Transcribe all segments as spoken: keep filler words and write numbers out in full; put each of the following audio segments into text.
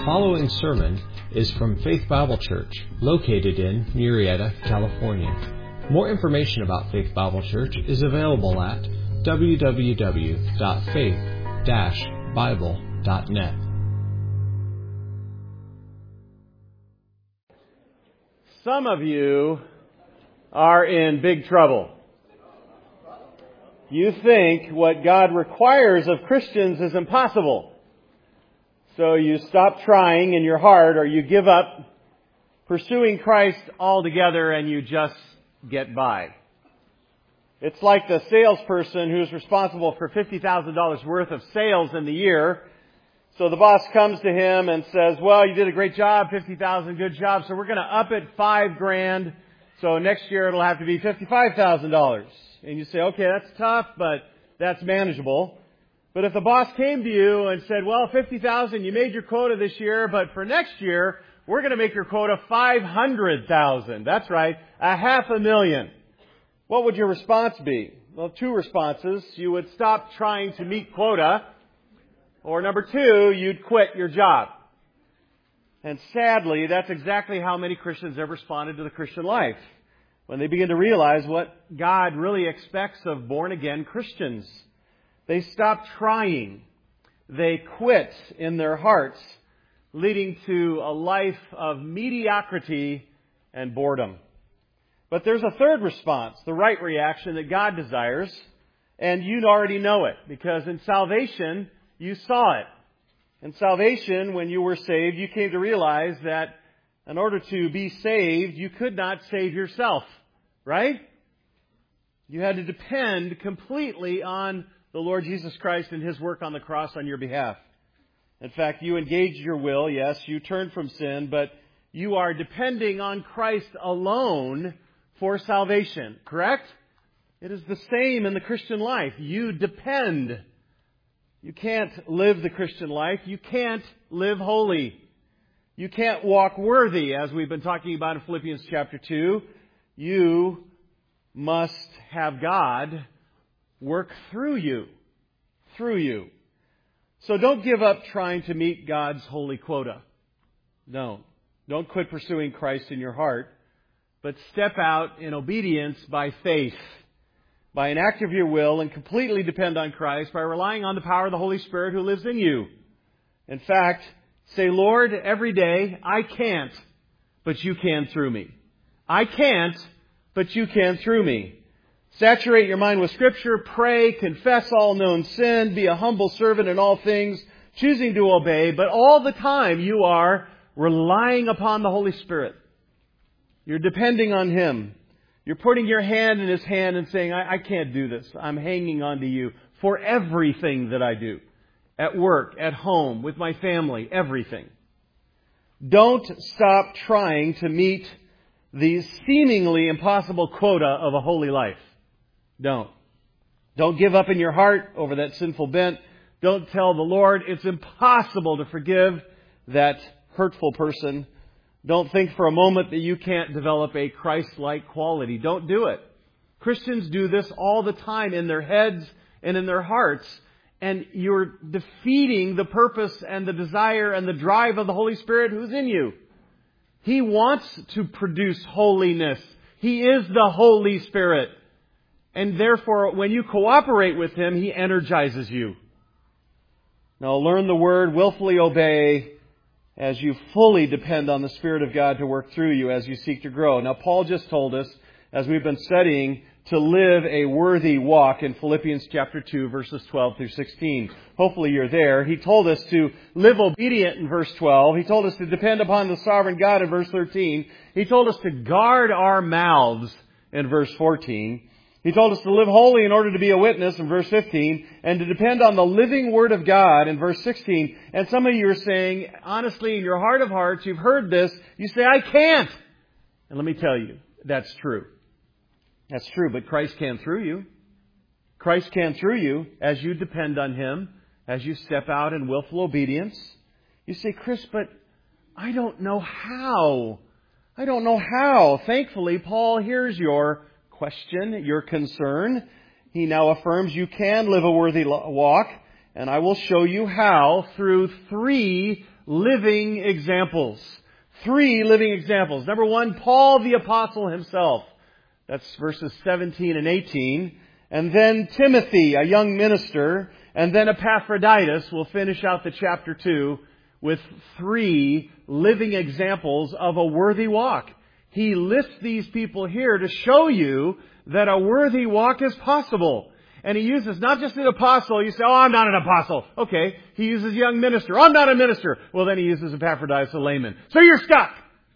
following sermon is from Faith Bible Church, located in Murrieta, California. More information about Faith Bible Church is available at w w w dot faith dash bible dot net. Some of you are in big trouble. You think what God requires of Christians is impossible. So you stop trying in your heart, or you give up pursuing Christ altogether and you just get by. It's like the salesperson who's responsible for fifty thousand dollars worth of sales in the year. So the boss comes to him and says, well, you did a great job, fifty thousand dollars, good job, so we're going to up it five grand. So next year it'll have to be fifty-five thousand dollars. And you say, okay, that's tough, but that's manageable. But if the boss came to you and said, well, fifty thousand dollars, you made your quota this year, but for next year, we're going to make your quota five hundred thousand dollars. That's right, a half a million. What would your response be? Well, two responses. You would stop trying to meet quota, or number two, you'd quit your job. And sadly, that's exactly how many Christians have responded to the Christian life when they begin to realize what God really expects of born-again Christians. They stop trying. They quit in their hearts, leading to a life of mediocrity and boredom. But there's a third response, the right reaction that God desires, and you already know it, because in salvation, you saw it. In salvation, when you were saved, you came to realize that in order to be saved, you could not save yourself, right? You had to depend completely on the Lord Jesus Christ and His work on the cross on your behalf. In fact, you engaged your will, yes, you turned from sin, but you are depending on Christ alone for salvation, correct? It is the same in the Christian life. You depend. You can't live the Christian life. You can't live holy. You can't walk worthy, as we've been talking about in Philippians chapter two. You must have God work through you. Through you. So don't give up trying to meet God's holy quota. No. Don't quit pursuing Christ in your heart, but step out in obedience by faith, by an act of your will, and completely depend on Christ by relying on the power of the Holy Spirit who lives in you. In fact, say, Lord, every day, I can't, but you can through me. I can't, but you can through me. Saturate your mind with Scripture, pray, confess all known sin, be a humble servant in all things, choosing to obey, but all the time you are relying upon the Holy Spirit. You're depending on Him. You're putting your hand in His hand and saying, I, I can't do this. I'm hanging on to you for everything that I do. At work, at home, with my family, everything. Don't stop trying to meet the seemingly impossible quota of a holy life. Don't. Don't give up in your heart over that sinful bent. Don't tell the Lord it's impossible to forgive that hurtful person. Don't think for a moment that you can't develop a Christ-like quality. Don't do it. Christians do this all the time in their heads and in their hearts. And you're defeating the purpose and the desire and the drive of the Holy Spirit who's in you. He wants to produce holiness. He is the Holy Spirit. And therefore, when you cooperate with Him, He energizes you. Now learn the Word, willfully obey, as you fully depend on the Spirit of God to work through you as you seek to grow. Now, Paul just told us, as we've been studying, to live a worthy walk in Philippians chapter two, verses twelve through sixteen. Hopefully you're there. He told us to live obedient in verse twelve. He told us to depend upon the sovereign God in verse thirteen. He told us to guard our mouths in verse fourteen. He told us to live holy in order to be a witness in verse fifteen, and to depend on the living Word of God in verse sixteen. And some of you are saying, honestly, in your heart of hearts, you've heard this, you say, I can't. And let me tell you, that's true. That's true, but Christ can through you. Christ can through you as you depend on Him, as you step out in willful obedience. You say, Chris, but I don't know how. I don't know how. Thankfully, Paul hears your question, your concern. He now affirms you can live a worthy walk And I will show you how through three living examples. Three living examples. Number one, Paul the Apostle himself. That's verses seventeen and eighteen. And then Timothy, a young minister. And then Epaphroditus will finish out the chapter two with three living examples of a worthy walk. He lists these people here to show you that a worthy walk is possible. And he uses not just an apostle. You say, oh, I'm not an apostle. Okay. He uses young minister. I'm not a minister. Well, then he uses Epaphroditus, a layman. So you're stuck.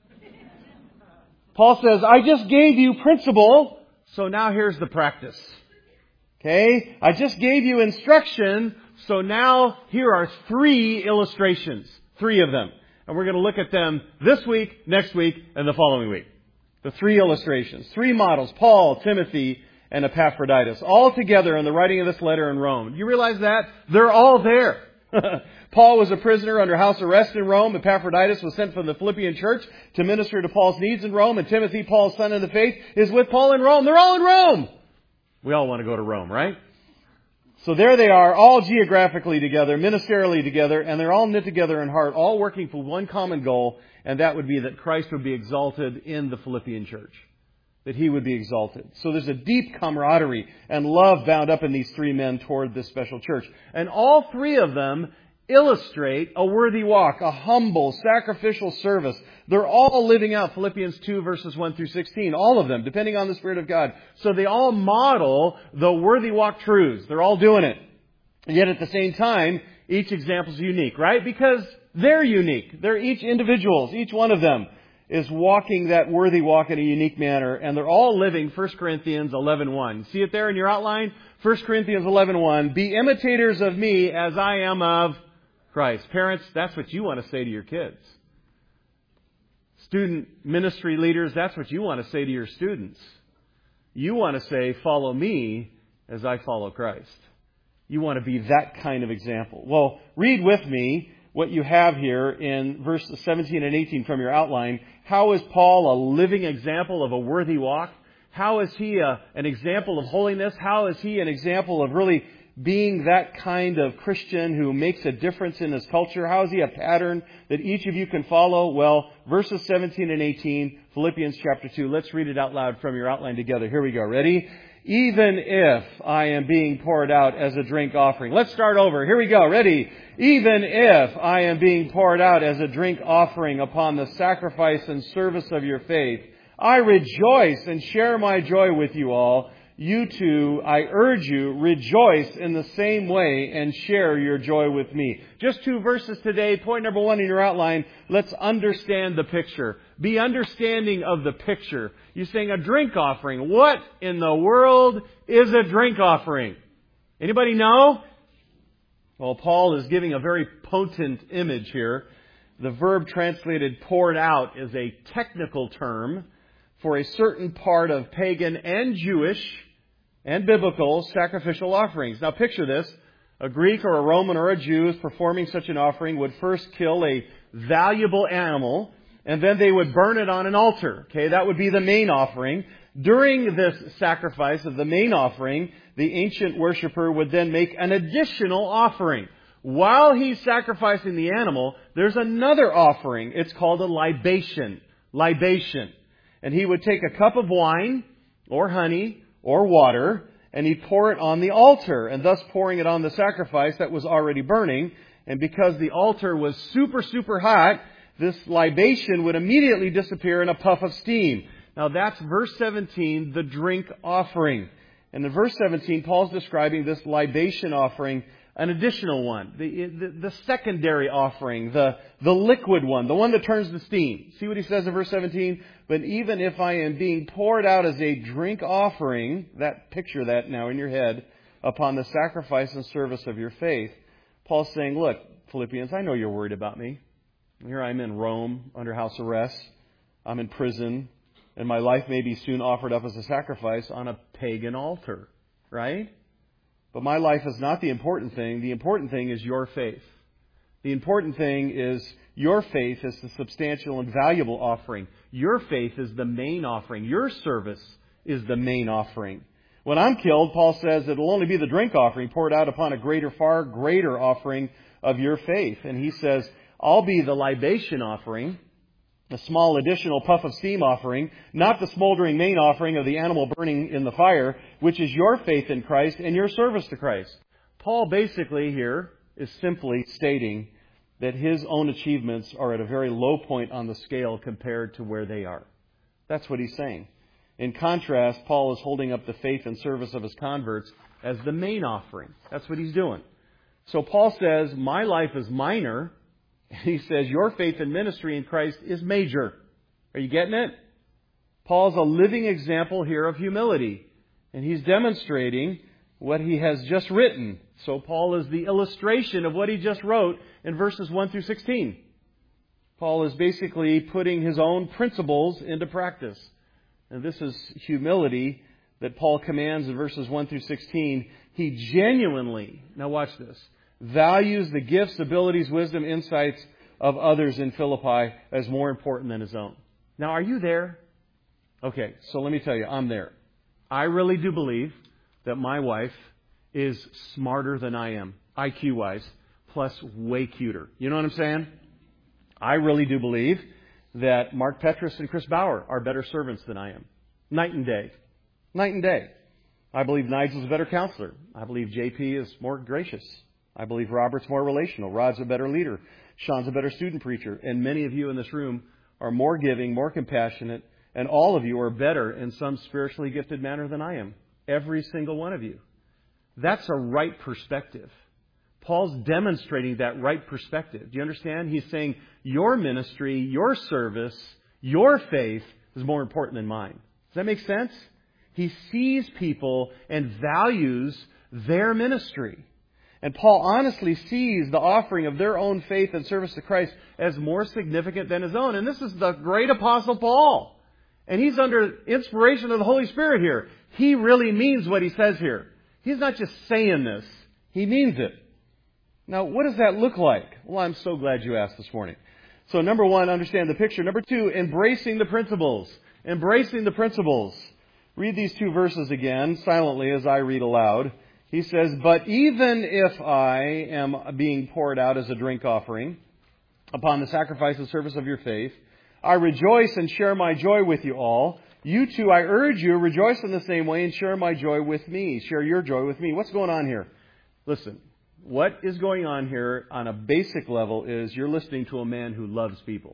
Paul says, I just gave you principle, so now here's the practice. Okay? I just gave you instruction, so now here are three illustrations. Three of them. And we're going to look at them this week, next week, and the following week. The three illustrations. Three models. Paul, Timothy, and Epaphroditus. All together in the writing of this letter in Rome. You realize that? They're all there. Paul was a prisoner under house arrest in Rome. Epaphroditus was sent from the Philippian church to minister to Paul's needs in Rome. And Timothy, Paul's son in the faith, is with Paul in Rome. They're all in Rome. We all want to go to Rome, right? So there they are, all geographically together, ministerially together, and they're all knit together in heart, all working for one common goal, and that would be that Christ would be exalted in the Philippian church. That He would be exalted. So there's a deep camaraderie and love bound up in these three men toward this special church. And all three of them illustrate a worthy walk, a humble, sacrificial service. They're all living out Philippians two verses one through sixteen. All of them, depending on the Spirit of God. So they all model the worthy walk truths. They're all doing it. And yet at the same time, each example is unique, right? Because they're unique. They're each individuals. Each one of them is walking that worthy walk in a unique manner. And they're all living First Corinthians eleven one. See it there in your outline? First Corinthians eleven one. Be imitators of me as I am of Christ. Parents, that's what you want to say to your kids. Student ministry leaders, that's what you want to say to your students. You want to say, follow me as I follow Christ. You want to be that kind of example. Well, read with me what you have here in verses seventeen and eighteen from your outline. How is Paul a living example of a worthy walk? How is he a, an example of holiness? How is he an example of really being that kind of Christian who makes a difference in his culture? How is he a pattern that each of you can follow? Well, verses seventeen and eighteen, Philippians chapter two. Let's read it out loud from your outline together. Here we go. Ready? Even if I am being poured out as a drink offering. Let's start over. Here we go. Ready? Even if I am being poured out as a drink offering upon the sacrifice and service of your faith, I rejoice and share my joy with you all. You too, I urge you, rejoice in the same way and share your joy with me. Just two verses today. Point number one in your outline. Let's understand the picture. Be understanding of the picture. You're saying a drink offering. What in the world is a drink offering? Anybody know? Well, Paul is giving a very potent image here. The verb translated poured out is a technical term for a certain part of pagan and Jewish and biblical sacrificial offerings. Now picture this. A Greek or a Roman or a Jew performing such an offering would first kill a valuable animal, and then they would burn it on an altar. Okay, that would be the main offering. During this sacrifice of the main offering, the ancient worshiper would then make an additional offering. While he's sacrificing the animal, there's another offering. It's called a libation. Libation. And he would take a cup of wine or honey or water, and he'd pour it on the altar, and thus pouring it on the sacrifice that was already burning. And because the altar was super, super hot, this libation would immediately disappear in a puff of steam. Now that's verse seventeen, the drink offering. And in verse seventeen, Paul's describing this libation offering, an additional one, the, the, the secondary offering, the, the liquid one, the one that turns to steam. See what he says in verse seventeen? But even if I am being poured out as a drink offering, that picture that now in your head, upon the sacrifice and service of your faith, Paul's saying, look, Philippians, I know you're worried about me. Here I'm in Rome under house arrest. I'm in prison. And my life may be soon offered up as a sacrifice on a pagan altar. Right? But my life is not the important thing. The important thing is your faith. The important thing is your faith is the substantial and valuable offering. Your faith is the main offering. Your service is the main offering. When I'm killed, Paul says it'll only be the drink offering poured out upon a greater, far greater offering of your faith. And he says, I'll be the libation offering, a small additional puff of steam offering, not the smoldering main offering of the animal burning in the fire, which is your faith in Christ and your service to Christ. Paul basically here is simply stating that his own achievements are at a very low point on the scale compared to where they are. That's what he's saying. In contrast, Paul is holding up the faith and service of his converts as the main offering. That's what he's doing. So Paul says, my life is minor. He says, your faith and ministry in Christ is major. Are you getting it? Paul's a living example here of humility. And he's demonstrating what he has just written. So Paul is the illustration of what he just wrote in verses one through sixteen. Paul is basically putting his own principles into practice. And this is humility that Paul commands in verses one through sixteen. He genuinely, now watch this, values the gifts, abilities, wisdom, insights of others in Philippi as more important than his own. Now, are you there? Okay, so let me tell you, I'm there. I really do believe that my wife is smarter than I am, I Q-wise, plus way cuter. You know what I'm saying? I really do believe that Mark Petrus and Chris Bauer are better servants than I am. Night and day. Night and day. I believe Nigel's a better counselor. I believe J P is more gracious. I believe Robert's more relational. Rod's a better leader. Sean's a better student preacher. And many of you in this room are more giving, more compassionate, and all of you are better in some spiritually gifted manner than I am. Every single one of you. That's a right perspective. Paul's demonstrating that right perspective. Do you understand? He's saying your ministry, your service, your faith is more important than mine. Does that make sense? He sees people and values their ministry. And Paul honestly sees the offering of their own faith and service to Christ as more significant than his own. And this is the great Apostle Paul. And he's under inspiration of the Holy Spirit here. He really means what he says here. He's not just saying this. He means it. Now, what does that look like? Well, I'm so glad you asked this morning. So, number one, understand the picture. Number two, embracing the principles. Embracing the principles. Read these two verses again, silently as I read aloud. He says, but even if I am being poured out as a drink offering upon the sacrifice and service of your faith, I rejoice and share my joy with you all. You too, I urge you, rejoice in the same way and share my joy with me. Share your joy with me. What's going on here? Listen, what is going on here on a basic level is you're listening to a man who loves people.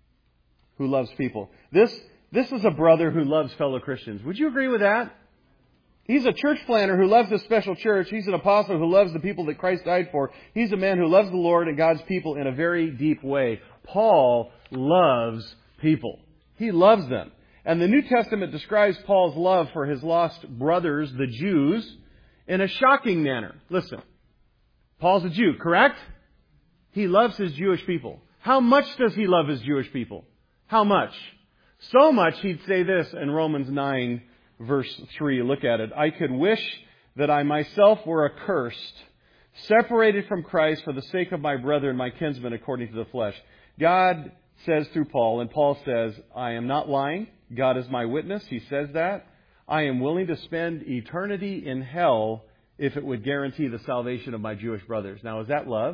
Who loves people. This, this is a brother who loves fellow Christians. Would you agree with that? He's a church planner who loves this special church. He's an apostle who loves the people that Christ died for. He's a man who loves the Lord and God's people in a very deep way. Paul loves people. He loves them. And the New Testament describes Paul's love for his lost brothers, the Jews, in a shocking manner. Listen, Paul's a Jew, correct? He loves his Jewish people. How much does he love his Jewish people? How much? So much he'd say this in Romans nine, verse three. Look at it. I could wish that I myself were accursed, separated from Christ for the sake of my brother and my kinsmen according to the flesh. God says through Paul, and Paul says, I am not lying. God is my witness. He says that. I am willing to spend eternity in hell if it would guarantee the salvation of my Jewish brothers. Now, is that love?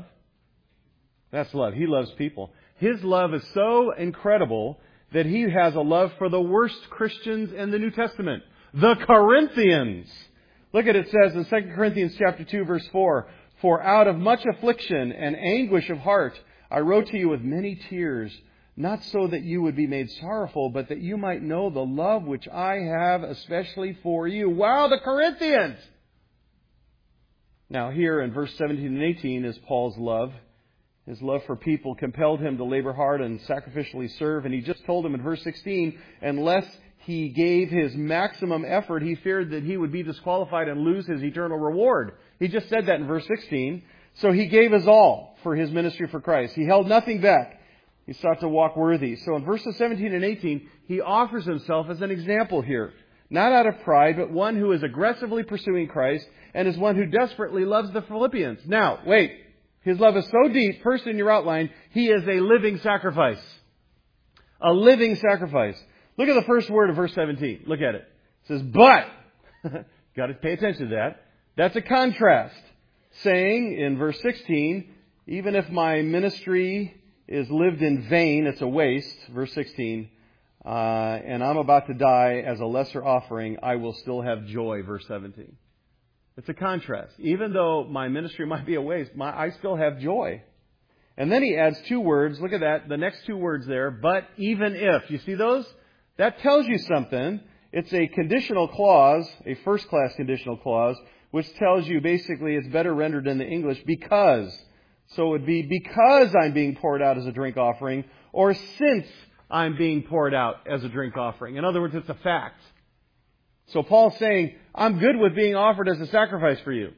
That's love. He loves people. His love is so incredible that he has a love for the worst Christians in the New Testament, the Corinthians. Look at it, it says in Second Corinthians chapter two, verse four, for out of much affliction and anguish of heart, I wrote to you with many tears, not so that you would be made sorrowful, but that you might know the love which I have especially for you. Wow, the Corinthians! Now here in verse seventeen and eighteen is Paul's love. His love for people compelled him to labor hard and sacrificially serve. And he just told him in verse sixteen, unless he gave his maximum effort, he feared that he would be disqualified and lose his eternal reward. He just said that in verse sixteen. So he gave his all for his ministry for Christ. He held nothing back. He sought to walk worthy. So in verses seventeen and eighteen, he offers himself as an example here. Not out of pride, but one who is aggressively pursuing Christ and is one who desperately loves the Philippians. Now, wait. His love is so deep, first in your outline, he is a living sacrifice. A living sacrifice. Look at the first word of verse seventeen. Look at it. It says, but. Got to pay attention to that. That's a contrast. Saying in verse sixteen, even if my ministry is lived in vain, it's a waste. Verse sixteen, uh, and I'm about to die as a lesser offering, I will still have joy. Verse seventeen. It's a contrast. Even though my ministry might be a waste, my, I still have joy. And then he adds two words. Look at that. The next two words there. But even if. You see those? That tells you something. It's a conditional clause, a first-class conditional clause, which tells you basically it's better rendered in the English because. So it would be because I'm being poured out as a drink offering, or since I'm being poured out as a drink offering. In other words, it's a fact. So Paul's saying, I'm good with being offered as a sacrifice for you.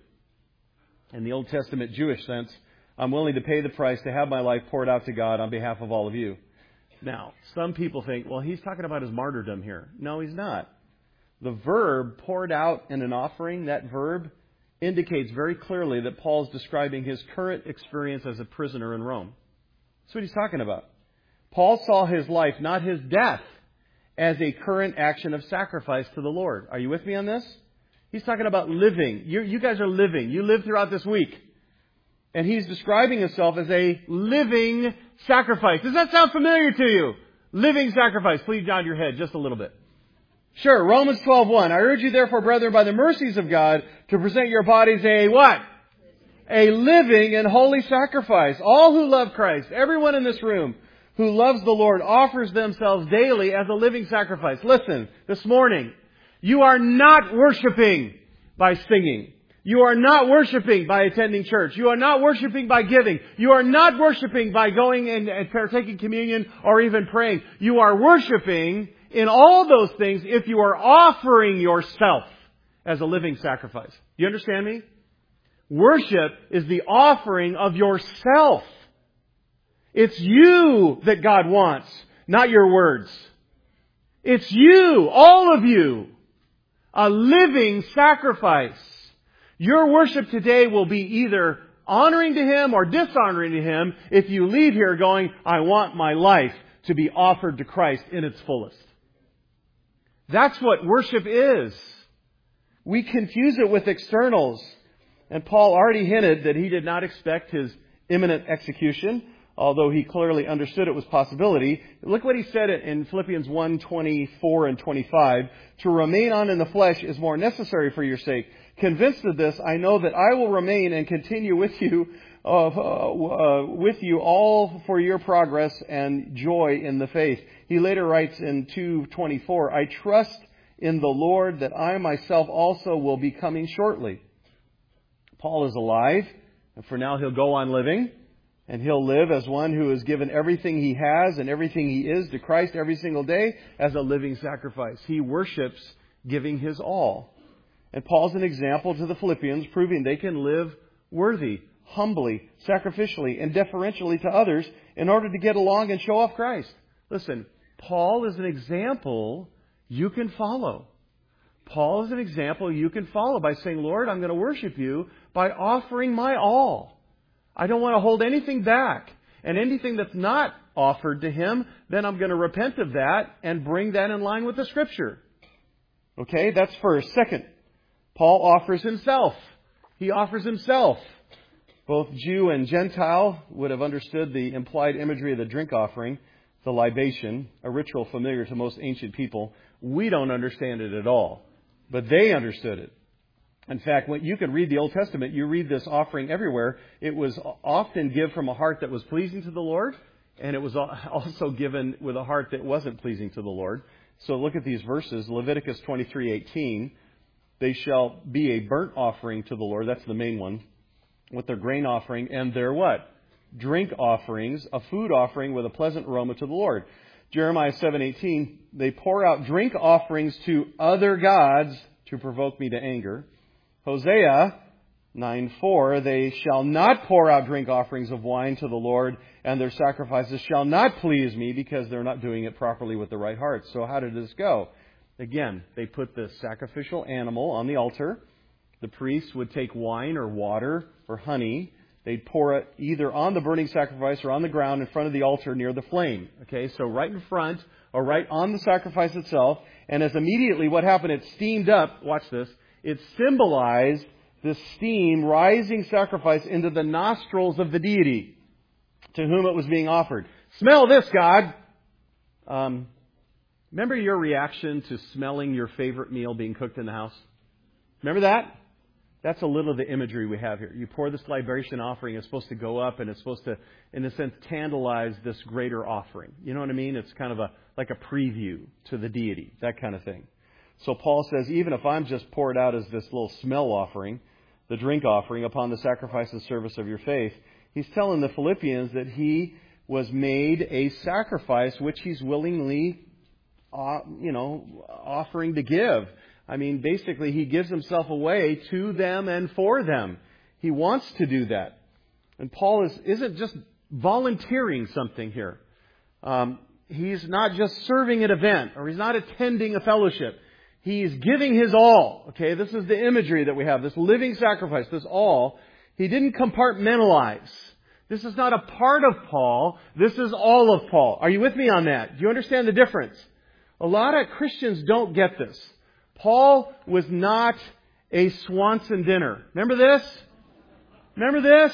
In the Old Testament Jewish sense, I'm willing to pay the price to have my life poured out to God on behalf of all of you. Now, some people think, well, he's talking about his martyrdom here. No, he's not. The verb poured out in an offering, that verb indicates very clearly that Paul's describing his current experience as a prisoner in Rome. That's what he's talking about. Paul saw his life, not his death, as a current action of sacrifice to the Lord. Are you with me on this? He's talking about living. You, you guys are living. You live throughout this week. And he's describing himself as a living sacrifice. Does that sound familiar to you? Living sacrifice. Please nod your head just a little bit. Sure. Romans twelve one. I urge you therefore, brethren, by the mercies of God, to present your bodies a what? A living and holy sacrifice. All who love Christ, everyone in this room who loves the Lord, offers themselves daily as a living sacrifice. Listen, this morning, you are not worshiping by singing. You are not worshiping by attending church. You are not worshiping by giving. You are not worshiping by going and partaking communion or even praying. You are worshiping in all those things if you are offering yourself as a living sacrifice. Do you understand me? Worship is the offering of yourself. It's you that God wants, not your words. It's you, all of you, a living sacrifice. Your worship today will be either honoring to Him or dishonoring to Him if you leave here going, I want my life to be offered to Christ in its fullest. That's what worship is. We confuse it with externals. And Paul already hinted that he did not expect his imminent execution, although he clearly understood it was a possibility. Look what he said in Philippians one, twenty-four and twenty-five. To remain on in the flesh is more necessary for your sake. Convinced of this, I know that I will remain and continue with you, uh, uh, with you all for your progress and joy in the faith. He later writes in two twenty-four, I trust in the Lord that I myself also will be coming shortly. Paul is alive, and for now he'll go on living. And he'll live as one who has given everything he has and everything he is to Christ every single day as a living sacrifice. He worships giving his all. And Paul's an example to the Philippians, proving they can live worthy, humbly, sacrificially, and deferentially to others in order to get along and show off Christ. Listen, Paul is an example you can follow. Paul is an example you can follow by saying, Lord, I'm going to worship you by offering my all. I don't want to hold anything back. And anything that's not offered to Him, then I'm going to repent of that and bring that in line with the Scripture. Okay, that's first. Second, Paul offers himself. He offers himself. Both Jew and Gentile would have understood the implied imagery of the drink offering, the libation, a ritual familiar to most ancient people. We don't understand it at all, but they understood it. In fact, when you can read the Old Testament, you read this offering everywhere. It was often given from a heart that was pleasing to the Lord, and it was also given with a heart that wasn't pleasing to the Lord. So look at these verses. Leviticus twenty-three eighteen. They shall be a burnt offering to the Lord. That's the main one. With their grain offering and their what? Drink offerings, a food offering with a pleasant aroma to the Lord. Jeremiah seven eighteen. They pour out drink offerings to other gods to provoke me to anger. Hosea nine four, they shall not pour out drink offerings of wine to the Lord, and their sacrifices shall not please me because they're not doing it properly with the right heart. So how did this go? Again, they put the sacrificial animal on the altar. The priest would take wine or water or honey. They'd pour it either on the burning sacrifice or on the ground in front of the altar near the flame. Okay, so right in front or right on the sacrifice itself. And as immediately what happened, it steamed up. Watch this. it symbolized this steam rising sacrifice into the nostrils of the deity to whom it was being offered. Smell this, God! Um, remember your reaction to smelling your favorite meal being cooked in the house? Remember that? That's a little of the imagery we have here. You pour this libation offering, it's supposed to go up, and it's supposed to, in a sense, tantalize this greater offering. You know what I mean? It's kind of a like a preview to the deity, that kind of thing. So Paul says, even if I'm just poured out as this little smell offering, the drink offering upon the sacrifice and service of your faith, he's telling the Philippians that he was made a sacrifice which he's willingly, uh, you know, offering to give. I mean, basically, he gives himself away to them and for them. He wants to do that. And Paul is, isn't just volunteering something here. Um, he's not just serving an event, or he's not attending a fellowship. He's giving his all. Okay, this is the imagery that we have, this living sacrifice, this all. He didn't compartmentalize. This is not a part of Paul. This is all of Paul. Are you with me on that? Do you understand the difference? A lot of Christians don't get this. Paul was not a Swanson dinner. Remember this? Remember this?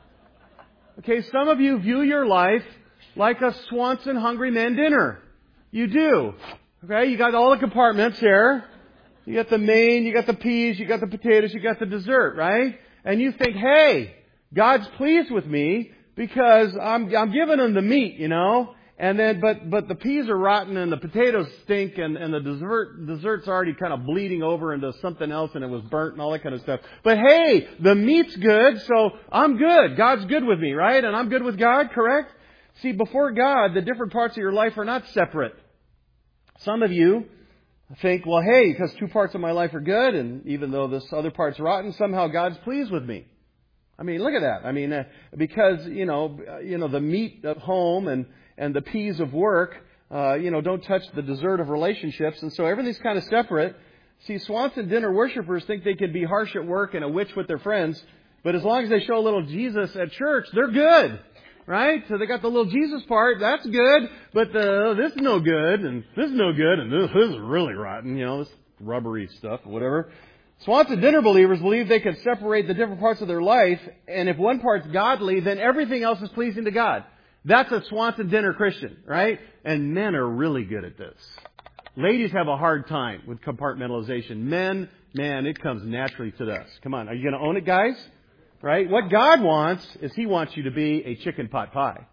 Okay, some of you view your life like a Swanson Hungry Man dinner. You do. Okay, you got all the compartments here. You got the main, you got the peas, you got the potatoes, you got the dessert, right? And you think, hey, God's pleased with me because I'm I'm giving him the meat, you know? And then, but, but the peas are rotten and the potatoes stink and, and the dessert, dessert's already kind of bleeding over into something else and it was burnt and all that kind of stuff. But hey, the meat's good, so I'm good. God's good with me, right? And I'm good with God, correct? See, before God, the different parts of your life are not separate. Some of you think, well, hey, because two parts of my life are good and even though this other part's rotten, somehow God's pleased with me. I mean, look at that. I mean, uh, because, you know, uh, you know, the meat of home and And the peas of work, uh, you know, don't touch the dessert of relationships. And so everything's kind of separate. See, Swanson dinner worshipers think they can be harsh at work and a witch with their friends. But as long as they show a little Jesus at church, they're good. Right? So they got the little Jesus part. That's good. But the, this is no good. And this is no good. And this, this is really rotten. You know, this rubbery stuff or whatever. Swanson dinner believers believe they can separate the different parts of their life. And if one part's godly, then everything else is pleasing to God. That's a Swanson dinner Christian, right? And men are really good at this. Ladies have a hard time with compartmentalization. Men, man, it comes naturally to us. Come on, are you going to own it, guys? Right? What God wants is He wants you to be a chicken pot pie.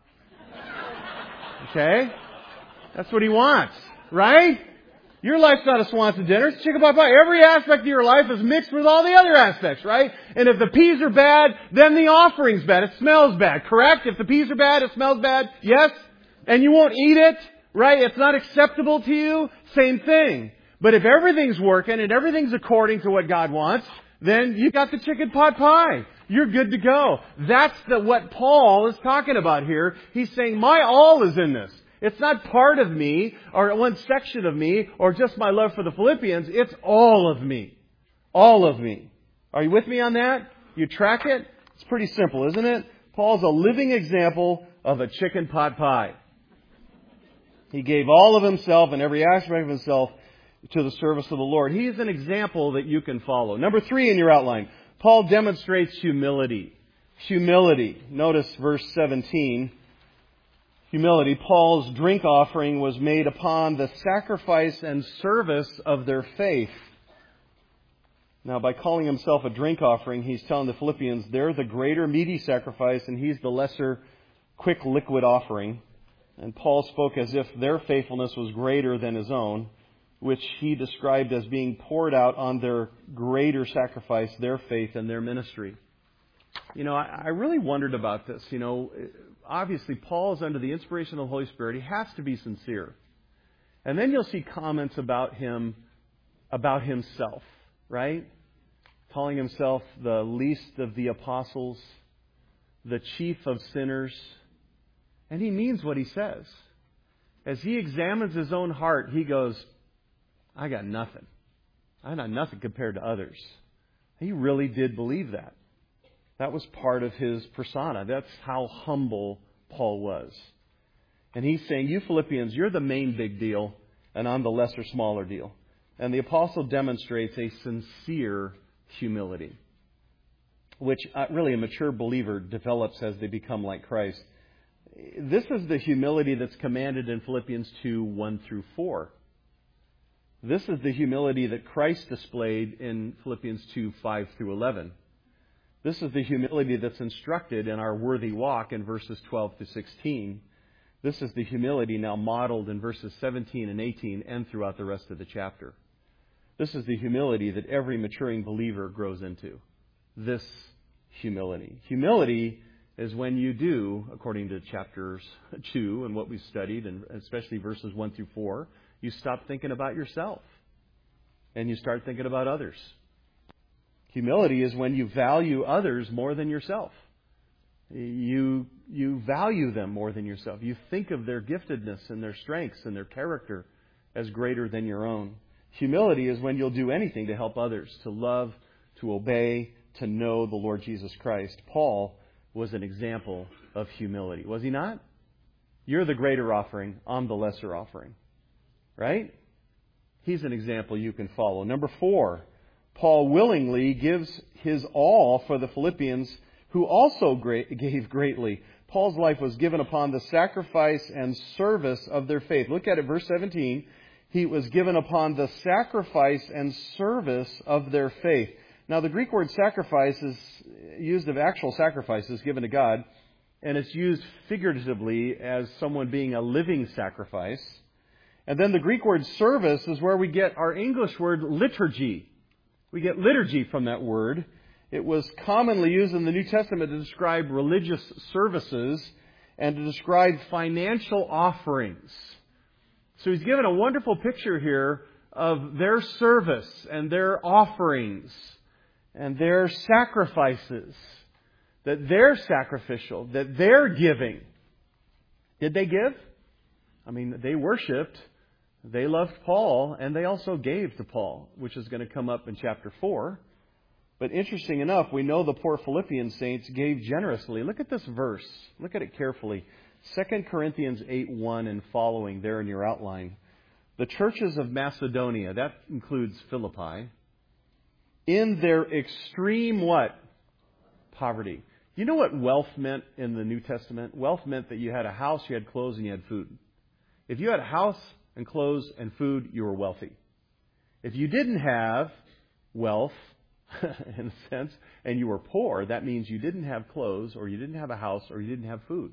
Okay? That's what He wants, right? Your life's not a Swanson dinner. It's chicken pot pie. Every aspect of your life is mixed with all the other aspects, right? And if the peas are bad, then the offering's bad. It smells bad, correct? If the peas are bad, it smells bad. Yes? And you won't eat it, right? It's not acceptable to you. Same thing. But if everything's working and everything's according to what God wants, then you got the chicken pot pie. You're good to go. That's the, what Paul is talking about here. He's saying, my all is in this. It's not part of me or one section of me or just my love for the Philippians. It's all of me. All of me. Are you with me on that? You track it? It's pretty simple, isn't it? Paul's a living example of a chicken pot pie. He gave all of himself and every aspect of himself to the service of the Lord. He is an example that you can follow. Number three in your outline. Paul demonstrates humility. Humility. Notice verse seventeen. Humility. Paul's drink offering was made upon the sacrifice and service of their faith. Now, by calling himself a drink offering, he's telling the Philippians they're the greater meaty sacrifice and he's the lesser quick liquid offering. And Paul spoke as if their faithfulness was greater than his own, which he described as being poured out on their greater sacrifice, their faith and their ministry. You know, I, I really wondered about this. You know, obviously Paul is under the inspiration of the Holy Spirit. He has to be sincere. And then you'll see comments about him, about himself, right? Calling himself the least of the apostles, the chief of sinners. And he means what he says. As he examines his own heart, he goes, I got nothing. I got nothing compared to others. He really did believe that. That was part of his persona. That's how humble Paul was. And he's saying, you Philippians, you're the main big deal, and I'm the lesser, smaller deal. And the apostle demonstrates a sincere humility, which uh, really a mature believer develops as they become like Christ. This is the humility that's commanded in Philippians two, one through four. This is the humility that Christ displayed in Philippians two, five through eleven. This is the humility that's instructed in our worthy walk in verses twelve to sixteen. This is the humility now modeled in verses seventeen and eighteen and throughout the rest of the chapter. This is the humility that every maturing believer grows into. This humility. Humility is when you do, according to chapters two and what we've studied, and especially verses one through four, you stop thinking about yourself and you start thinking about others. Humility is when you value others more than yourself. You, you value them more than yourself. You think of their giftedness and their strengths and their character as greater than your own. Humility is when you'll do anything to help others, to love, to obey, to know the Lord Jesus Christ. Paul was an example of humility, was he not? You're the greater offering, I'm the lesser offering. Right? He's an example you can follow. Number four, Paul willingly gives his all for the Philippians, who also great, gave greatly. Paul's life was given upon the sacrifice and service of their faith. Look at it, verse seventeen. He was given upon the sacrifice and service of their faith. Now, the Greek word sacrifice is used of actual sacrifices given to God, and it's used figuratively as someone being a living sacrifice. And then the Greek word service is where we get our English word liturgy. We get liturgy from that word. It was commonly used in the New Testament to describe religious services and to describe financial offerings. So he's given a wonderful picture here of their service and their offerings and their sacrifices, that they're sacrificial, that they're giving. Did they give? I mean, they worshipped, they loved Paul, and they also gave to Paul, which is going to come up in chapter four. But interesting enough, we know the poor Philippian saints gave generously. Look at this verse. Look at it carefully. Second Corinthians eight one and following there in your outline. The churches of Macedonia, that includes Philippi, in their extreme what? Poverty. You know what wealth meant in the New Testament? Wealth meant that you had a house, you had clothes, and you had food. If you had a house and clothes and food, you were wealthy. If you didn't have wealth, in a sense, and you were poor, that means you didn't have clothes, or you didn't have a house, or you didn't have food.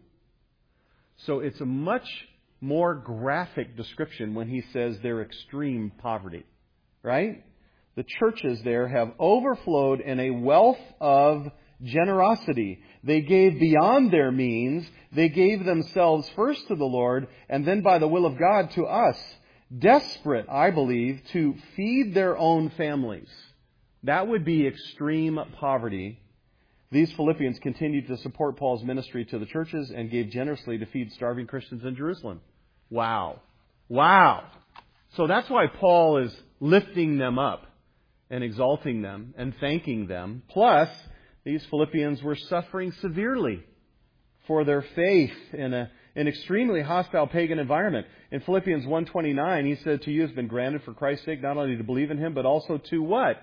So it's a much more graphic description when he says their extreme poverty. Right? The churches there have overflowed in a wealth of generosity. They gave beyond their means. They gave themselves first to the Lord, and then by the will of God to us. Desperate, I believe, to feed their own families. That would be extreme poverty. These Philippians continued to support Paul's ministry to the churches and gave generously to feed starving Christians in Jerusalem. Wow. Wow. So that's why Paul is lifting them up and exalting them and thanking them. Plus, these Philippians were suffering severely for their faith in a, an extremely hostile pagan environment. In Philippians one twenty-nine, he said, to you has been granted for Christ's sake not only to believe in Him, but also to what?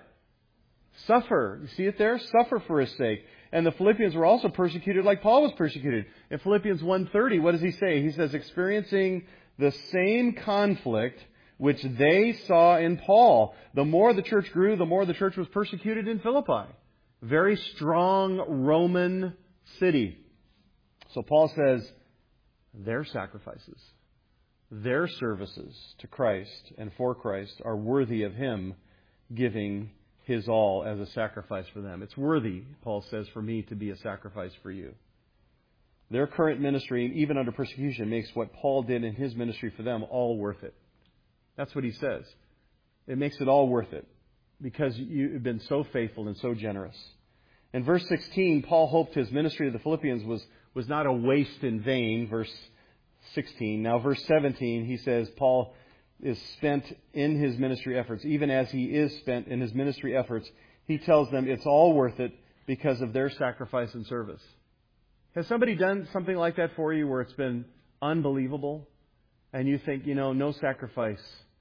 Suffer. You see it there? Suffer for His sake. And the Philippians were also persecuted like Paul was persecuted. In Philippians one thirty, what does he say? He says, experiencing the same conflict which they saw in Paul. The more the church grew, the more the church was persecuted in Philippi. Very strong Roman city. So Paul says, their sacrifices, their services to Christ and for Christ are worthy of Him giving His all as a sacrifice for them. It's worthy, Paul says, for me to be a sacrifice for you. Their current ministry, even under persecution, makes what Paul did in his ministry for them all worth it. That's what he says. It makes it all worth it because you've been so faithful and so generous. In verse sixteen, Paul hoped his ministry to the Philippians was, was not a waste in vain, verse sixteen. Now, verse seventeen, he says, Paul is spent in his ministry efforts. Even as he is spent in his ministry efforts, he tells them it's all worth it because of their sacrifice and service. Has somebody done something like that for you where it's been unbelievable? And you think, you know, no sacrifice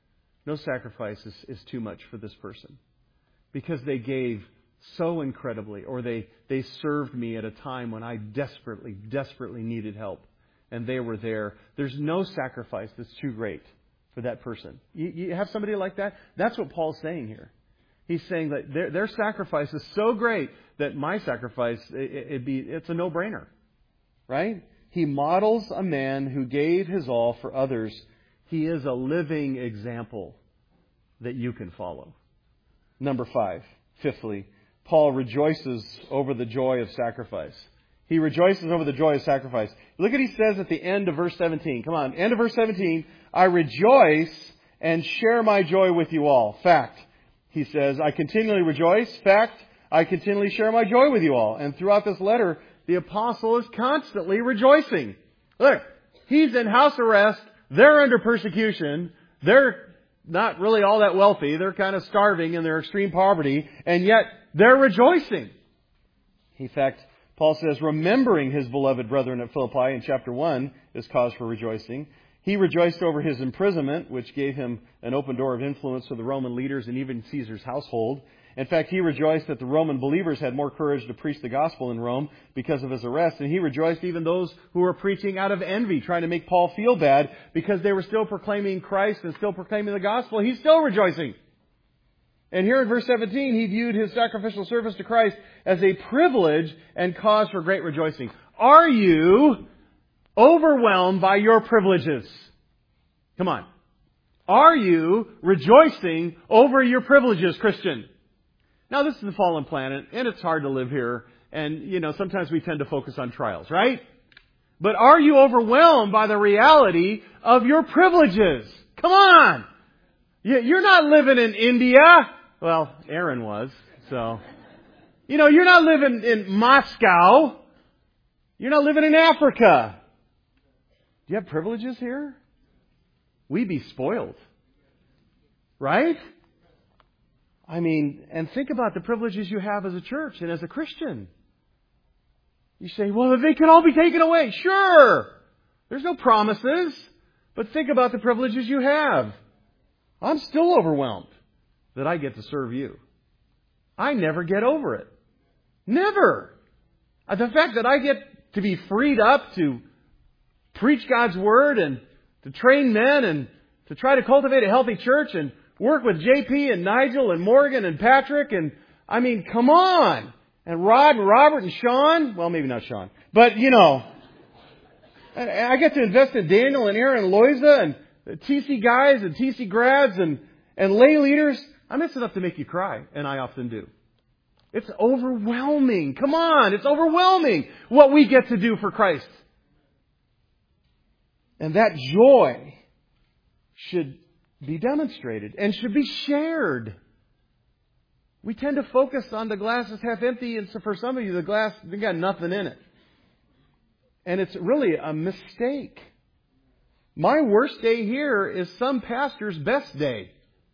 No sacrifice is, is too much for this person because they gave so incredibly, or they, they served me at a time when I desperately, desperately needed help, and they were there. There's no sacrifice that's too great for that person. You, you have somebody like that? That's what Paul's saying here. He's saying that their, their sacrifice is so great that my sacrifice, it, it'd be, it's a no-brainer. Right? He models a man who gave his all for others. He is a living example that you can follow. Number five, fifthly, Paul rejoices over the joy of sacrifice. He rejoices over the joy of sacrifice. Look what he says at the end of verse seventeen. Come on, end of verse seventeen. I rejoice and share my joy with you all. Fact. He says, I continually rejoice. Fact. I continually share my joy with you all. And throughout this letter, the apostle is constantly rejoicing. Look, he's in house arrest. They're under persecution. They're not really all that wealthy. They're kind of starving in their extreme poverty. And yet, they're rejoicing. In fact, Paul says, remembering his beloved brethren at Philippi in chapter one is cause for rejoicing. He rejoiced over his imprisonment, which gave him an open door of influence to the Roman leaders and even Caesar's household. In fact, he rejoiced that the Roman believers had more courage to preach the gospel in Rome because of his arrest. And he rejoiced even those who were preaching out of envy, trying to make Paul feel bad because they were still proclaiming Christ and still proclaiming the gospel. He's still rejoicing. And here in verse seventeen, he viewed his sacrificial service to Christ as a privilege and cause for great rejoicing. Are you overwhelmed by your privileges? Come on. Are you rejoicing over your privileges, Christian? Now, this is a fallen planet, and it's hard to live here. And, you know, sometimes we tend to focus on trials, right? But are you overwhelmed by the reality of your privileges? Come on! You're not living in India. Well, Aaron was, so. You know, you're not living in Moscow. You're not living in Africa. Do you have privileges here? We be spoiled. Right? I mean, and think about the privileges you have as a church and as a Christian. You say, well, they can all be taken away. Sure. There's no promises. But think about the privileges you have. I'm still overwhelmed that I get to serve you. I never get over it. Never. The fact that I get to be freed up to preach God's Word and to train men and to try to cultivate a healthy church and work with J P and Nigel and Morgan and Patrick and, I mean, come on. And Rod and Robert and Sean. Well, maybe not Sean. But, you know, I get to invest in Daniel and Aaron and Loiza and the T C guys and T C grads and, and lay leaders. I mean, it's enough to make you cry, and I often do. It's overwhelming. Come on, it's overwhelming what we get to do for Christ. And that joy should be demonstrated and should be shared. We tend to focus on the glass is half empty, and so for some of you, the glass, they got nothing in it. And it's really a mistake. My worst day here is some pastor's best day.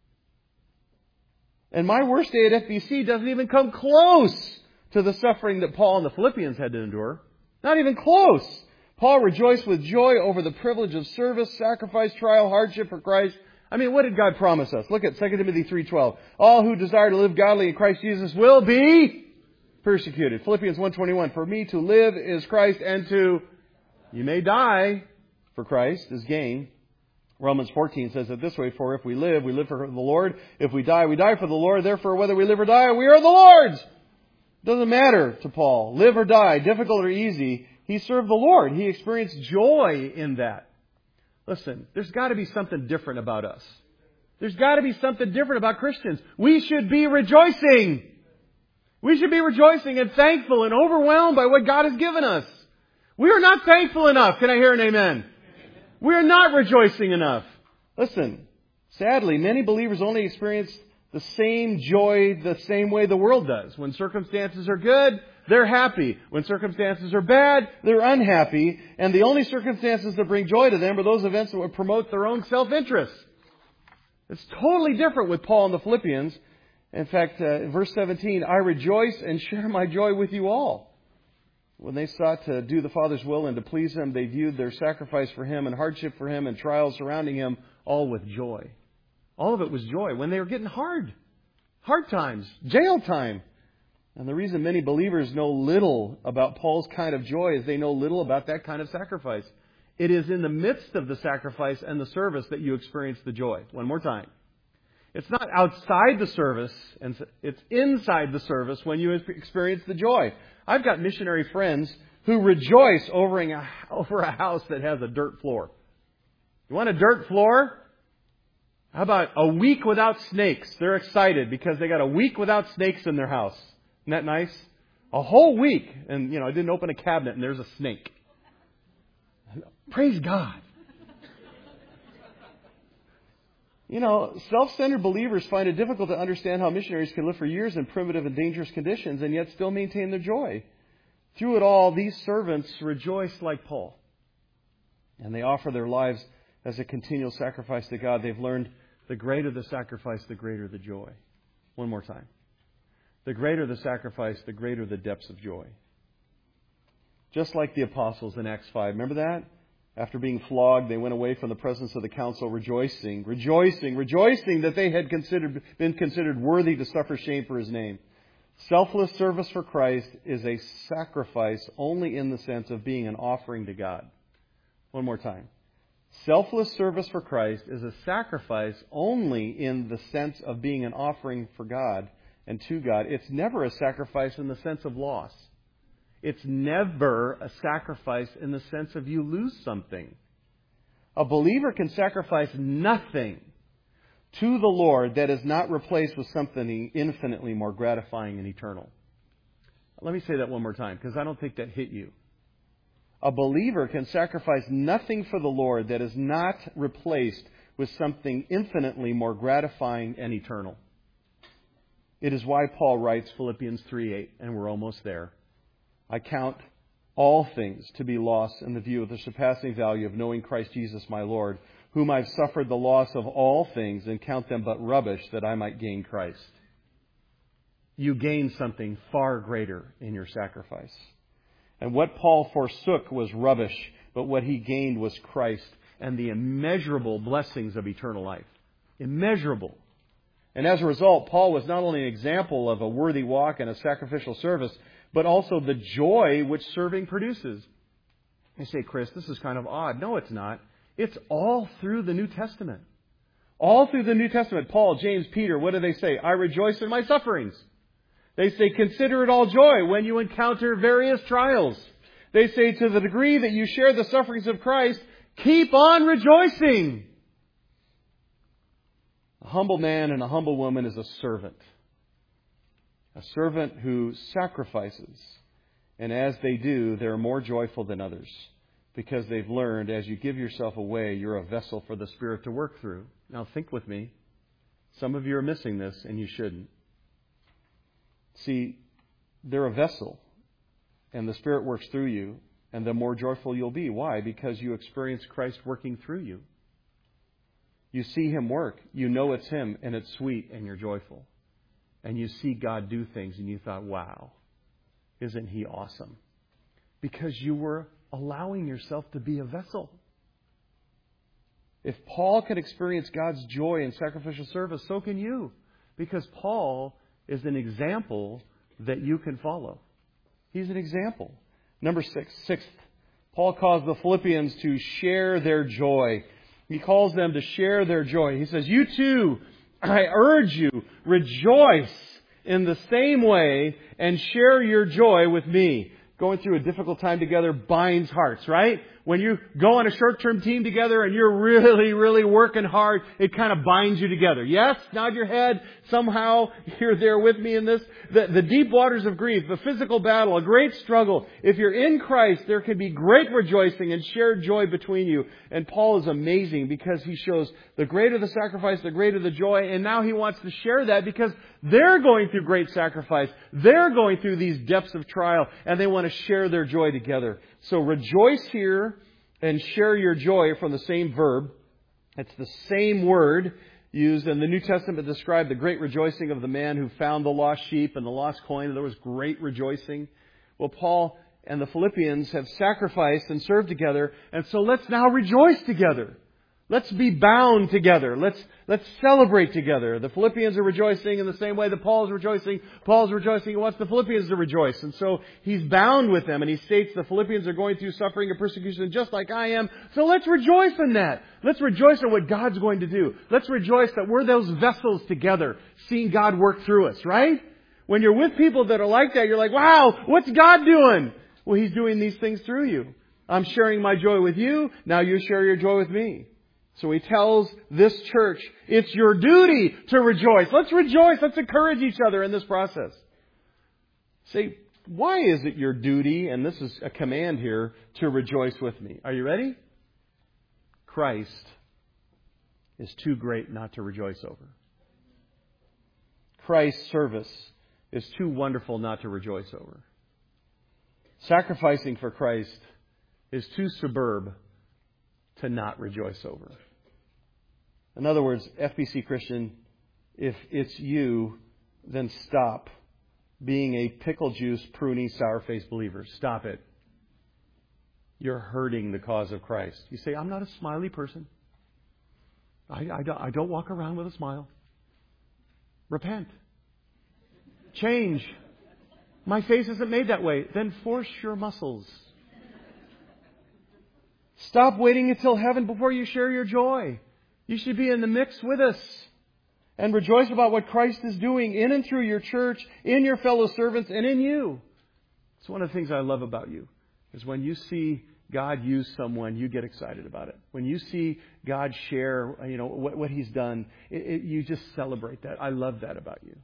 And my worst day at F B C doesn't even come close to the suffering that Paul and the Philippians had to endure. Not even close. Paul rejoiced with joy over the privilege of service, sacrifice, trial, hardship for Christ. I mean, what did God promise us? Look at Second Timothy three twelve. All who desire to live godly in Christ Jesus will be persecuted. Philippians one twenty-one. For me to live is Christ, and to, you may die for Christ is gain. Romans fourteen says it this way, for if we live, we live for the Lord. If we die, we die for the Lord. Therefore, whether we live or die, we are the Lord's. Doesn't matter to Paul. Live or die, difficult or easy. He served the Lord. He experienced joy in that. Listen, there's got to be something different about us. There's got to be something different about Christians. We should be rejoicing. We should be rejoicing and thankful and overwhelmed by what God has given us. We are not thankful enough. Can I hear an amen? We are not rejoicing enough. Listen, sadly, many believers only experience the same joy the same way the world does. When circumstances are good, they're happy. When circumstances are bad, they're unhappy. And the only circumstances that bring joy to them are those events that would promote their own self-interest. It's totally different with Paul and the Philippians. In fact, uh, verse seventeen, I rejoice and share my joy with you all. When they sought to do the Father's will and to please Him, they viewed their sacrifice for Him and hardship for Him and trials surrounding Him all with joy. All of it was joy when they were getting hard. Hard times. Jail time. And the reason many believers know little about Paul's kind of joy is they know little about that kind of sacrifice. It is in the midst of the sacrifice and the service that you experience the joy. One more time. It's not outside the service, and it's inside the service when you experience the joy. I've got missionary friends who rejoice over a, over a house that has a dirt floor. You want a dirt floor? How about a week without snakes? They're excited because they got a week without snakes in their house. Isn't that nice? A whole week. And, you know, I didn't open a cabinet and there's a snake. Praise God. You know, self-centered believers find it difficult to understand how missionaries can live for years in primitive and dangerous conditions and yet still maintain their joy. Through it all, these servants rejoice like Paul. And they offer their lives as a continual sacrifice to God. They've learned the greater the sacrifice, the greater the joy. One more time. The greater the sacrifice, the greater the depths of joy. Just like the apostles in Acts five. Remember that? After being flogged, they went away from the presence of the council rejoicing, rejoicing, rejoicing that they had considered, been considered worthy to suffer shame for His name. Selfless service for Christ is a sacrifice only in the sense of being an offering to God. One more time. Selfless service for Christ is a sacrifice only in the sense of being an offering for God and to God. It's never a sacrifice in the sense of loss. It's never a sacrifice in the sense of you lose something. A believer can sacrifice nothing to the Lord that is not replaced with something infinitely more gratifying and eternal. Let me say that one more time, because I don't think that hit you. A believer can sacrifice nothing for the Lord that is not replaced with something infinitely more gratifying and eternal. It is why Paul writes Philippians three eight, and we're almost there. I count all things to be lost in the view of the surpassing value of knowing Christ Jesus my Lord, whom I've suffered the loss of all things and count them but rubbish that I might gain Christ. You gain something far greater in your sacrifice. And what Paul forsook was rubbish, but what he gained was Christ and the immeasurable blessings of eternal life. Immeasurable. And as a result, Paul was not only an example of a worthy walk and a sacrificial service, but also the joy which serving produces. You say, Chris, this is kind of odd. No, it's not. It's all through the New Testament. All through the New Testament. Paul, James, Peter, what do they say? I rejoice in my sufferings. They say, consider it all joy when you encounter various trials. They say, to the degree that you share the sufferings of Christ, keep on rejoicing. A humble man and a humble woman is a servant. A servant who sacrifices. And as they do, they're more joyful than others. Because they've learned, as you give yourself away, you're a vessel for the Spirit to work through. Now think with me. Some of you are missing this, and you shouldn't. See, they're a vessel. And the Spirit works through you. And the more joyful you'll be. Why? Because you experience Christ working through you. You see Him work. You know it's Him, and it's sweet, and you're joyful. And you see God do things and you thought, wow, isn't He awesome? Because you were allowing yourself to be a vessel. If Paul can experience God's joy in sacrificial service, so can you. Because Paul is an example that you can follow. He's an example. Number six, sixth, Paul calls the Philippians to share their joy. He calls them to share their joy. He says, you too, I urge you, rejoice in the same way and share your joy with me. Going through a difficult time together binds hearts, right? When you go on a short-term team together and you're really, really working hard, it kind of binds you together. Yes? Nod your head. Somehow you're there with me in this. The, the deep waters of grief, the physical battle, a great struggle. If you're in Christ, there can be great rejoicing and shared joy between you. And Paul is amazing because he shows the greater the sacrifice, the greater the joy. And now he wants to share that because they're going through great sacrifice. They're going through these depths of trial and they want to share their joy together. So rejoice here and share your joy from the same verb. It's the same word used in the New Testament to describe the great rejoicing of the man who found the lost sheep and the lost coin. There was great rejoicing. Well, Paul and the Philippians have sacrificed and served together. And so let's now rejoice together. Let's be bound together. Let's, let's celebrate together. The Philippians are rejoicing in the same way that Paul's rejoicing. Paul's rejoicing. He wants the Philippians to rejoice. And so he's bound with them. And he states the Philippians are going through suffering and persecution just like I am. So let's rejoice in that. Let's rejoice in what God's going to do. Let's rejoice that we're those vessels together, seeing God work through us, right? When you're with people that are like that, you're like, wow, what's God doing? Well, He's doing these things through you. I'm sharing my joy with you. Now you share your joy with me. So he tells this church, it's your duty to rejoice. Let's rejoice. Let's encourage each other in this process. Say, why is it your duty, and this is a command here, to rejoice with me? Are you ready? Christ is too great not to rejoice over. Christ's service is too wonderful not to rejoice over. Sacrificing for Christ is too superb to not rejoice over. In other words, F B C Christian, if it's you, then stop being a pickle juice, pruny, sour-faced believer. Stop it. You're hurting the cause of Christ. You say, I'm not a smiley person. I, I, don't, I don't walk around with a smile. Repent. Change. My face isn't made that way. Then force your muscles. Stop waiting until heaven before you share your joy. You should be in the mix with us and rejoice about what Christ is doing in and through your church, in your fellow servants, and in you. It's one of the things I love about you, is when you see God use someone, you get excited about it. When you see God share, you know, what, what He's done, it, it, you just celebrate that. I love that about you.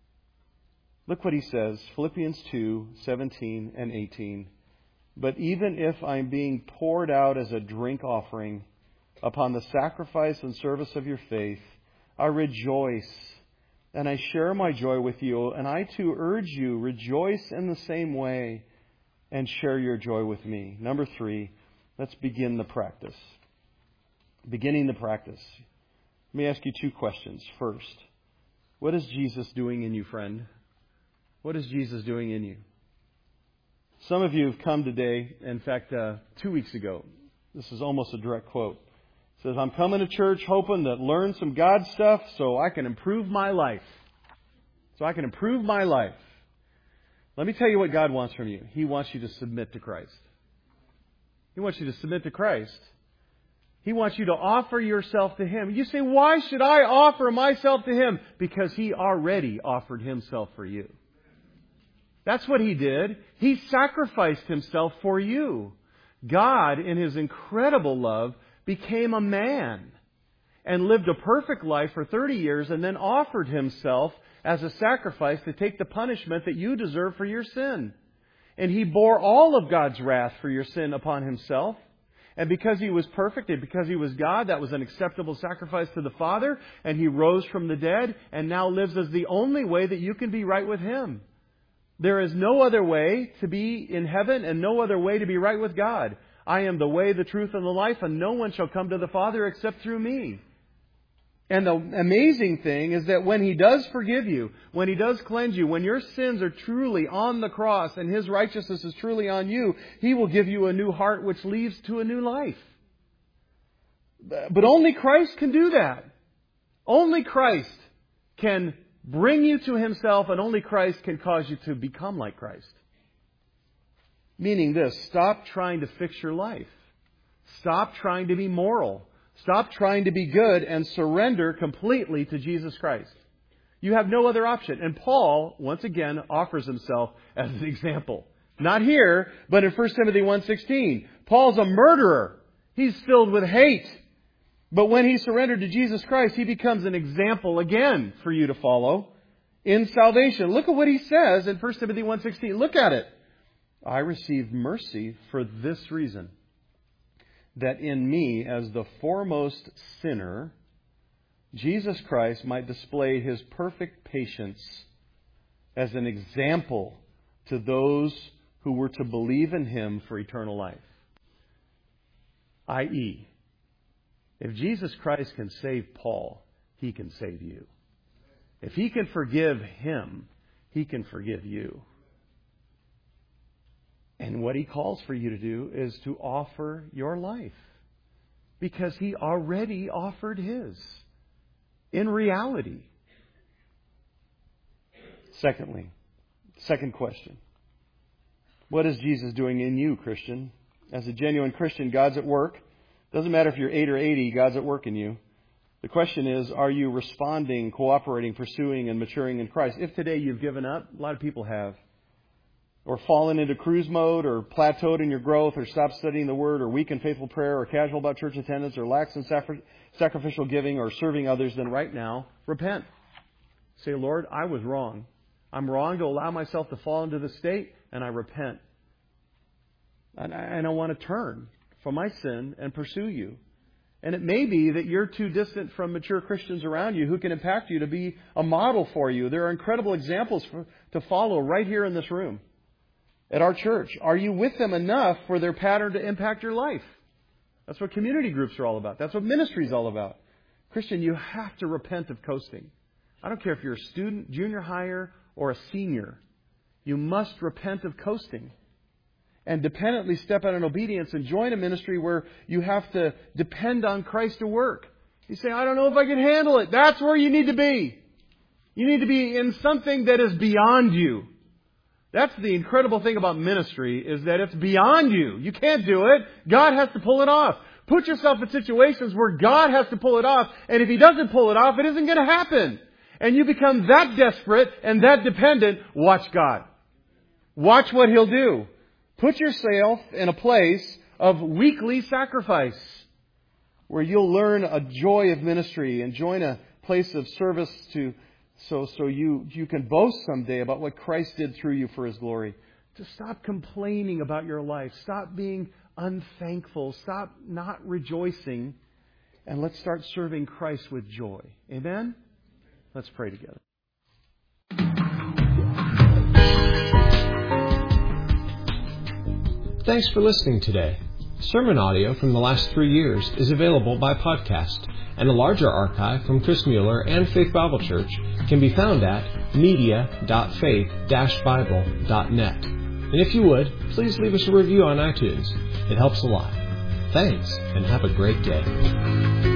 Look what he says, Philippians two, seventeen and eighteen. But even if I'm being poured out as a drink offering upon the sacrifice and service of your faith, I rejoice, and I share my joy with you, and I too urge you, rejoice in the same way, and share your joy with me. Number three, let's begin the practice. Beginning the practice. Let me ask you two questions. First, what is Jesus doing in you, friend? What is Jesus doing in you? Some of you have come today, in fact, uh, two weeks ago. This is almost a direct quote. It says, I'm coming to church hoping to learn some God stuff so I can improve my life. So I can improve my life. Let me tell you what God wants from you. He wants you to submit to Christ. He wants you to submit to Christ. He wants you to offer yourself to Him. You say, why should I offer myself to Him? Because He already offered Himself for you. That's what He did. He sacrificed Himself for you. God, in His incredible love, became a man and lived a perfect life for thirty years and then offered Himself as a sacrifice to take the punishment that you deserve for your sin. And He bore all of God's wrath for your sin upon Himself. And because He was perfect and because He was God, that was an acceptable sacrifice to the Father. And He rose from the dead and now lives as the only way that you can be right with Him. There is no other way to be in heaven and no other way to be right with God. I am the way, the truth, and the life, and no one shall come to the Father except through me. And the amazing thing is that when He does forgive you, when He does cleanse you, when your sins are truly on the cross and His righteousness is truly on you, He will give you a new heart which leads to a new life. But only Christ can do that. Only Christ can bring you to Himself, and only Christ can cause you to become like Christ. Meaning this, stop trying to fix your life. Stop trying to be moral. Stop trying to be good and surrender completely to Jesus Christ. You have no other option. And Paul, once again, offers himself as an example. Not here, but in First Timothy one sixteen. Paul's a murderer. He's filled with hate. But when he surrendered to Jesus Christ, he becomes an example again for you to follow in salvation. Look at what he says in First Timothy one sixteen. Look at it. I received mercy for this reason, that in me, as the foremost sinner, Jesus Christ might display His perfect patience as an example to those who were to believe in Him for eternal life. that is, if Jesus Christ can save Paul, He can save you. If He can forgive him, He can forgive you. And what He calls for you to do is to offer your life. because He already offered His in reality. Secondly, second question. What is Jesus doing in you, Christian? As a genuine Christian, God's at work. Doesn't matter if you're eight or eighty, God's at work in you. The question is, are you responding, cooperating, pursuing, and maturing in Christ? If today you've given up, a lot of people have, or fallen into cruise mode, or plateaued in your growth, or stopped studying the Word, or weak in faithful prayer, or casual about church attendance, or lax in sacri- sacrificial giving, or serving others, then right now, repent. Say, Lord, I was wrong. I'm wrong to allow myself to fall into this state, and I repent. And I, and I want to turn from my sin and pursue You. And it may be that you're too distant from mature Christians around you who can impact you to be a model for you. There are incredible examples for, to follow right here in this room at our church. Are you with them enough for their pattern to impact your life? That's what community groups are all about. That's what ministry is all about. Christian, you have to repent of coasting. I don't care if you're a student, junior higher, or a senior. You must repent of coasting and dependently step out in obedience and join a ministry where you have to depend on Christ to work. You say, I don't know if I can handle it. That's where you need to be. You need to be in something that is beyond you. That's the incredible thing about ministry, is that it's beyond you. You can't do it. God has to pull it off. Put yourself in situations where God has to pull it off. And if He doesn't pull it off, it isn't going to happen. And you become that desperate and that dependent. Watch God. Watch what He'll do. Put yourself in a place of weekly sacrifice where you'll learn a joy of ministry and join a place of service to so so you, you can boast someday about what Christ did through you for His glory. To stop complaining about your life. Stop being unthankful. Stop not rejoicing. And let's start serving Christ with joy. Amen? Let's pray together. Thanks for listening today. Sermon audio from the last three years is available by podcast, and a larger archive from Chris Mueller and Faith Bible Church can be found at media dot faith dash bible dot net. And if you would, please leave us a review on iTunes. It helps a lot. Thanks, and have a great day.